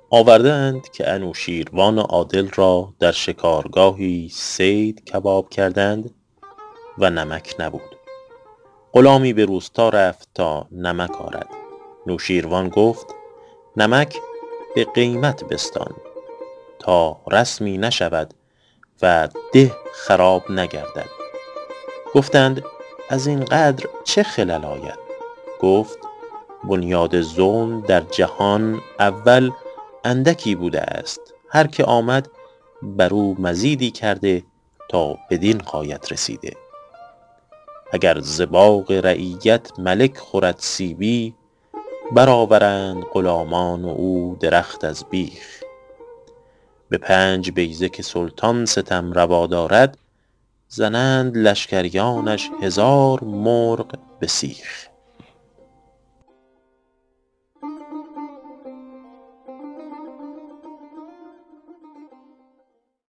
آوردند که انوشیروان عادل را در شکارگاهی صید کباب کردند و نمک نبود. غلامی به روستا رفت تا نمک آرد. نوشیروان گفت نمک به قیمت بستان تا رسمی نشود و ده خراب نگردد. گفتند از این قدر چه خلل آید؟ گفت بنیاد ظلم در جهان اول اندکی بوده است، هر که آمد بر او مزیدی کرده تا بدین غایت رسیده. اگر ز باغ رعیت ملک خورد سیبی، برآورند غلامان و او درخت از بیخ. به 5 بیضه که سلطان ستم روا دارد، زنند لشکریانش 1000 مرغ به سیخ.